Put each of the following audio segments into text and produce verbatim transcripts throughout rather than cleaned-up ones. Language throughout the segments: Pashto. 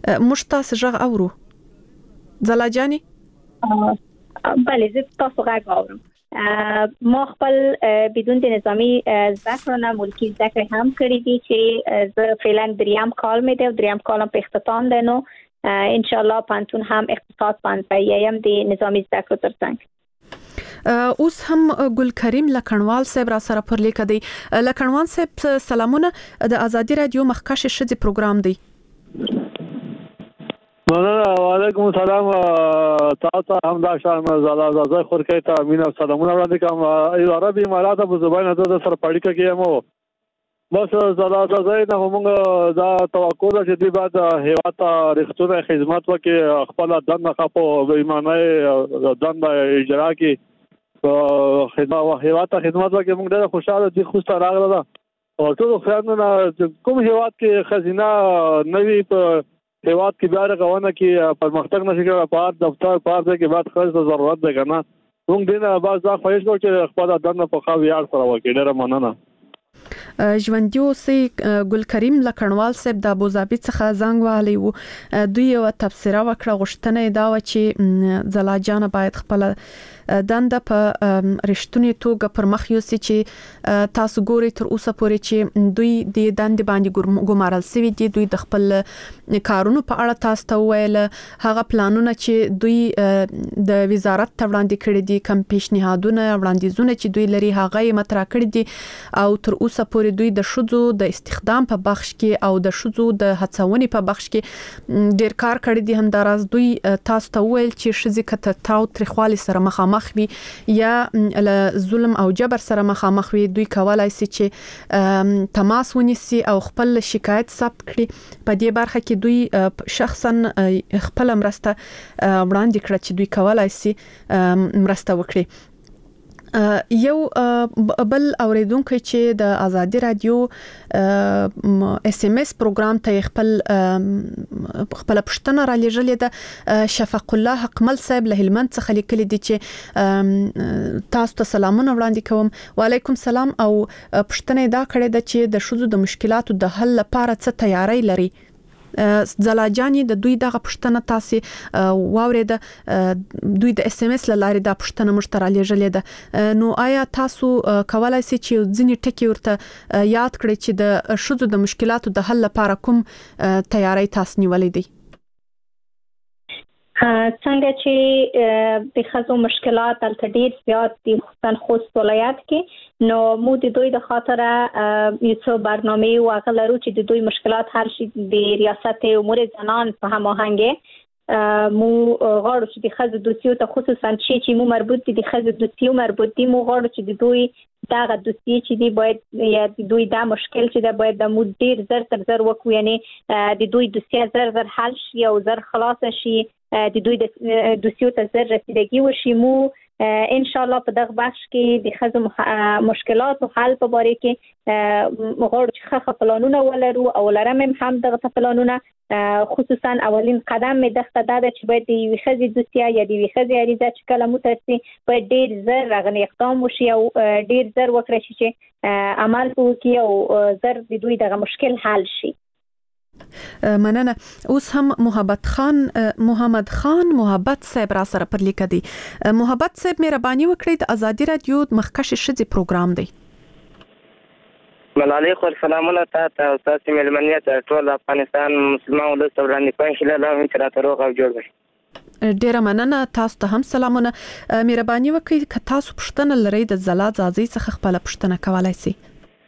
موږ تاسو غږ اورو ځلا جاني. بله زه تاسو غږ اورم. ما خپل بدون د نظامی ذکرونه ملکی ذکر هم کړی دي چې زه فعلا دریم کال مې دی او دریم کالم په اختتام دی. نو ان شاء الله پانتون هم اختصاص پانځه یم د نظامی ذکر ترڅنګ. اوس هم ګل کریم لکنوال صاحب را سره پر لیک دی. لکنوال صاحب سلامونه، د ازادي رادیو مخکش شذ پروګرام دی. وعلیکم السلام. تاسو هم دا شان زالا زای خورکې ته مینا سلامونه وړاندې کوم. عربي امارات په زبان د سر پړی کې مو بس زالا زای نه موږ دا توقع ده چې د بعد هیواد رښتونه خدمت وکړي، خپل دنده خپو ایمانه دنده اجرا کې خدمت هیواد خدمت وکړي. موږ ډېر خوشاله دي خو ستاره راغله او ټول خیانت کوم هیواد کې خزینه نوی په هیواد کې بیا رغونه کې پرمختګ نشي کېږي. په هر دفتر په هر ځای کې باید خرڅ ضرورت ده کنه. موږ دینه باز دا خواهش کوو چې خپل دنده په خو یاد سره وکړي. ډېر مننه. ژوندۍ اوسئ. ګل کریم لکنوال صاحب د ابوظبي څخه زنګ وهلی و. دوی یو تبصره وکړه، غوښتنه دا و چې ځلا جان باید خپل دنده په رښتونی توګه پر مخ یوسي چې تاسو ګوري تر اوسه پورې چې دوی د دندې باندې ګمارل شوی دي. دوی د خپل کارونو په اړه تاسو ته ویل، هغه پلانونه چې دوی د وزارت ته وړاندې کړي دي، کم پیشنهادونه وړاندیزونه چې دوی لري هغه یې مطرح کړي دي او تر اوسه پورې دوی د شذو د استخدام په بخش کې او د شذو د هڅونې په بخش کې ډیر کار کړی دي. همداراز دوی تاسو ته ویل چې شذې کته تاو ترخوالي سره مخامخ وي یا له ظلم او جبر سره مخامخ وي، دوی کولای شي چې تماس ونیسي او خپل شکایت ثبت کړي. په دې برخه کې دوی شخصا خپل مرسته وړاندې کړه چې دوی کولای شي مرسته وکړي. یو بل اوریدونکو چې د ازادي رادیو اس ام اس پروګرام ته خپل خپل پښتنه را لېږلې ده، شفق الله حقمل صاحب له هلمند څخه لیکلي دي چې تاسو ته سلامونه وړاندې کوم. وعلیکم سلام. او پښتنه دا کړې ده چې د شذو د مشکلاتو د حل لپاره څه تیاری لري. ځلا جاني د دوی دغه پښتنه تاسو واورید، دوی د اس ام اس لاره د پښتنه مشترک لېږلې ده. نو آیا تاسو کولای شئ چې ځینې ټکي ورته یاد کړئ چې د شذو د مشکلاتو د حل لپاره کوم تیاری تاسو نیولې دي؟ څنګه چې د خزو مشکلات تل ډیر زیات دي خصوصا خوست ولایت کې، نو مو د دوی د خاطره یو څو برنامه او غلرو چې د دوی مشکلات حل شي د ریاست امور زنان په هماهنګي مو غواړو چې د خزو دوسیو ته خصوصا چې مو مربوط دي د خزو دوسیو مربوط دي، مو غواړو چې د دوی دغه دوسیې چې دی باید یا د دوی دا مشکل چې دا باید د مو ډیر زر تر زر وکړو، یعنی د دوی دوسیه زر زر حل شي او زر خلاص شي، د دوی د دوسیو ته زر رسیدګي وشي. مو ان شاء الله په دغه بخش کې د خزو مشکلات او حل په باره کې غواړو چې ښه پلانونه ولرو او لرم هم دغه پلانونه. خصوصا اولین قدم مې دغه دا ده چې باید د یوې ښځې دوسیه یا د یوې ښځې عریضه چې کله مو ترسي باید ډیر زر راغلی اقدام وشي او ډیر زر وکړي شي چې عمل وکړي او زر د دوی دغه مشکل حل شي. مننه. اوس هم محبت خان محمد خان محبت صاحب را سره پر لیک دی. محبت صاحب مهرباني وکړئ، د ازادي رادیو مخکش شذ پروګرام دی. ملالي خو سلامونه تاسو او تاسو ملمنیت ټول افغانستان مسلمان ولس وړاندې کوي چې له موږ سره تر اوغه جوړ وي. ډیره مننه. تاسو ته هم سلامونه. مهرباني وکړئ که تاسو پښتنه لرئ د زلا زازي څخه خپل پښتنه کولای شئ.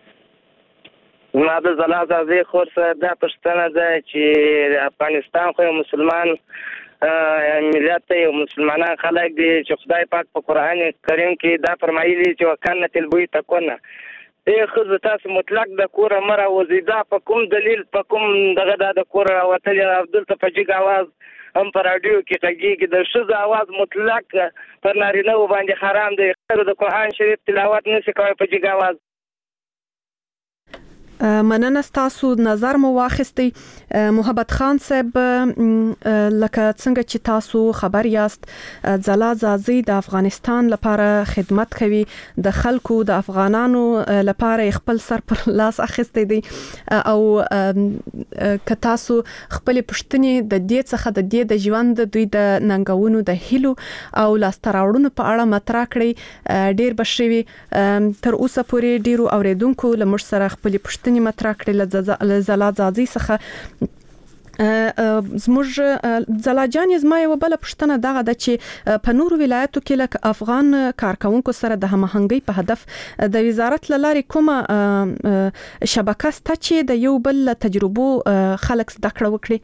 ما د زلا زازي خور سره دا پښتنه ده چې افغانستان خو مسلمان ملت یو مسلمانان خلک دي چې خدای پاک په قرآن کریم کې دا فرمایلی چې وکانه تلبوی تکونه ای خو تاسو مطلق د کور مر او زیدا په کوم دلیل په کوم دغه د کور وتل عبدل تفجیق आवाज هم پر رادیو کې کېږي د شذ आवाज مطلق پر نارینه باندې حرام دی. د قرآن شریف تلاوت نشي کوي په جګ आवाज. مننه تاسو نظر مو واخستي محبت خان صاحب لکه څنګه چې تاسو خبر یاست ځلا ځازي د افغانستان لپاره خدمت کوي د خلکو د افغانانو لپاره خپل سر پر لاس اخستي دي او ک تاسو خپل پښتني د دې څخه د دې د ژوند دوی د ننګونو د هیلو او لاستراوړونو په اړه مطرح کړی ډیر بشوي تر اوسه پورې ډیرو اوریدونکو لمر سره خپل پښتني مطرح کړل ل زلا ځازي څخه زموږ زلاجان زما یو بل پښتنه دغه د چې په نورو ولایتو کې لکه افغان کارکونکو سره د همغږي په هدف د وزارت لاري کومه شبکه ست چې د یو بل تجربو خلک زده کړه وکړي.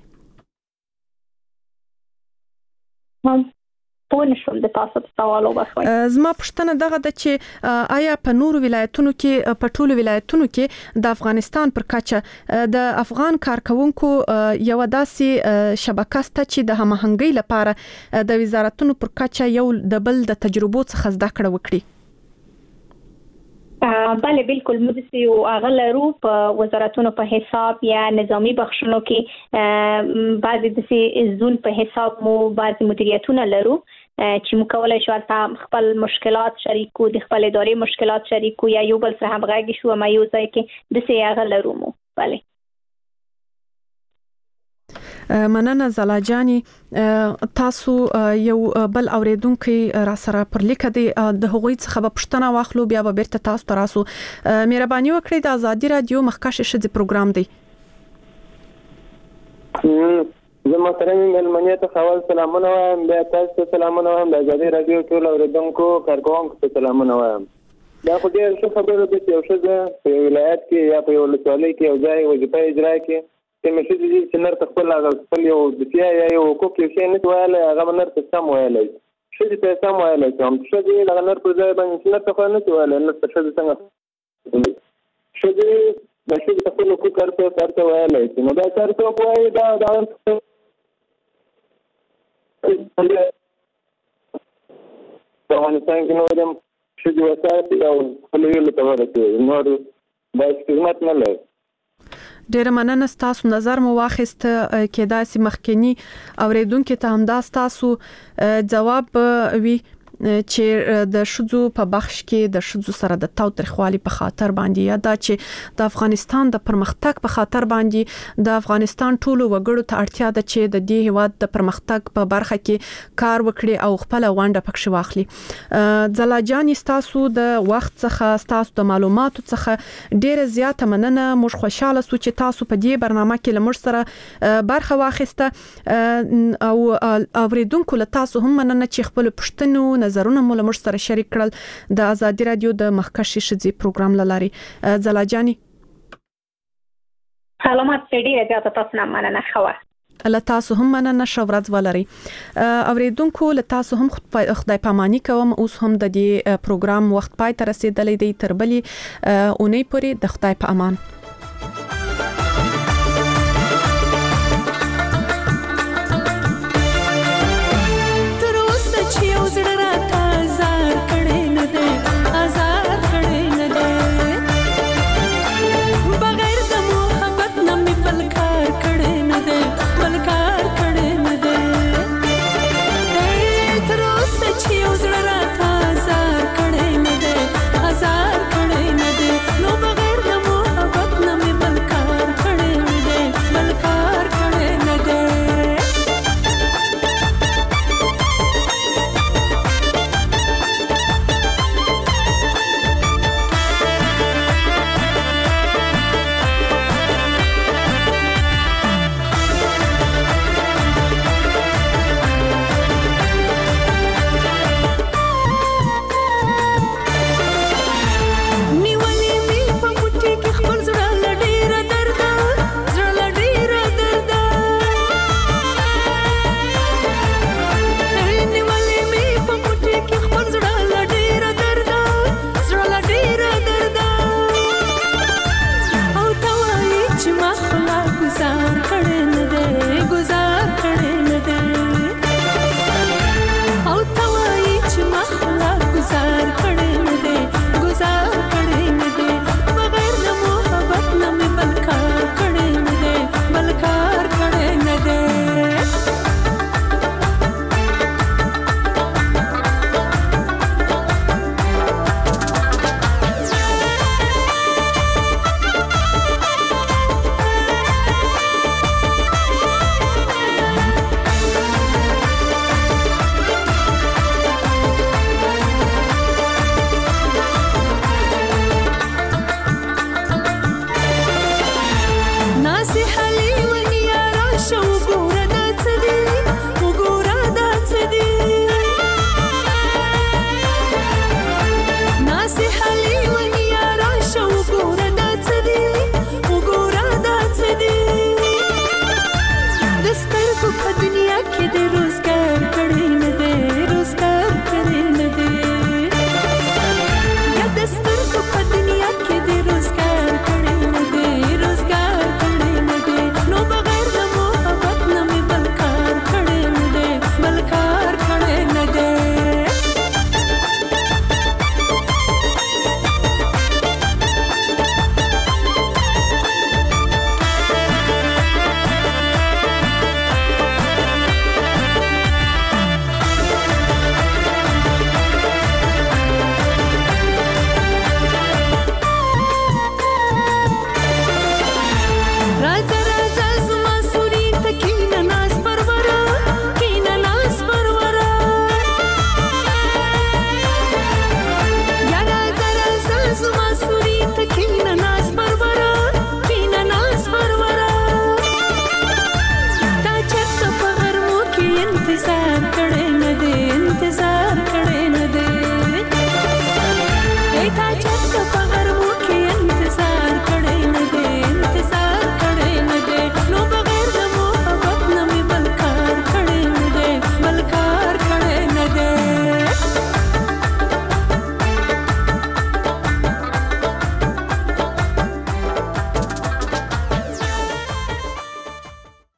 پوه شوم د تاسو په سوال وبخښئ. زما پښتنه دغه د چې آیا په نورو ولایتونو کې په ټولو ولایتونو کې د افغانستان پر کچه د افغان کارکونکو یو داسې شبکه ست چې د همغږي لپاره د وزارتونو پر کچه یو د بل د تجربو څخه زده کړه وکړي؟ بله بالکل موږ یو اغلرو په وزارتونو په حساب یا نظامی بخښونو کې بعضی د زون په حساب مو بعضی مدیریتونه لرو چې موږ کولای شو تاسو خپل مشکلات شریکو د خپل ادارې مشکلات شریکو یا یو بل سره همغږي شو ما یو ځای کې د سي اغلرو مو. بله مننه زلا جاني تاسو یو بل اوریدونکو را سره پر لیک دی د هغوی څخه په پښتنه واخلو بیا به بیرته تاسو تراسو مهرباني وکړئ د ازادي رادیو مخکښ شذ پروګرام دی. زما سره ملمنیت خوال سلامونه وایم بیا تاسو سلامونه وایم د ازادي رادیو ټول اوریدونکو کارکونکو ته سلامونه وایم. دا خو ډیر ښه خبره ده چې یو ښځه په ولایت کې یا په ولسوالۍ کې یو ځای وظیفه اجرا کوي چې مشي دي چې نر خپل هغه خپل یو د سیا یا یو حقوق یو شی نه وایي هغه نر ته سم وایي شي چې سم وایي کوم څه دي هغه نر پر ځای باندې نر ته نه وایي نر څه دي څنګه شي دي د شي په خپل حقوق کارته کارته وایي چې نو دا کارته وایي دا دا په افغانستان کې نو دم شي د وسایل او خپل ویل ته ورته نور دا خدمت نه لري. ډیر مننه تاسو نظر مو واخیست کې داسې مخکنی اوریدونکو ته هم دا تاسو جواب وی چې د شذو په بخش کې د شذو سره د تاوتریخوالي په خاطر باندې یا دا چې د افغانستان د پرمختګ په خاطر باندې د افغانستان ټولو وګړو ته اړتیا ده چې د دې هیواد د پرمختګ په برخه کې کار وکړي او خپل ونډه پکښ واخلي. زلاجانی تاسو د وخت څخه تاسو د معلوماتو څخه ډیره زیاته مننه. موږ خوشاله سو چې تاسو په دې برنامه کې لمر سره برخه واخیسته او اوریدونکو له تاسو هم مننه چې خپل پښتنو نظرونه مو له موږ سره شریک کړل د ازادي رادیو د مخکښ شذي پروګرام لاري. زلاجانی سلامات ډیره زیاته تاسو نه مننه خو له تاسو هم مننه شورت ولري. اوریدونکو له تاسو هم خدای پاماني کوم اوس هم د دې پروګرام وخت پای ته رسیدلې دی تر بلې اونۍ پورې د خدای په امان. ازار کړي نه دي نو بغیر د محبت بزن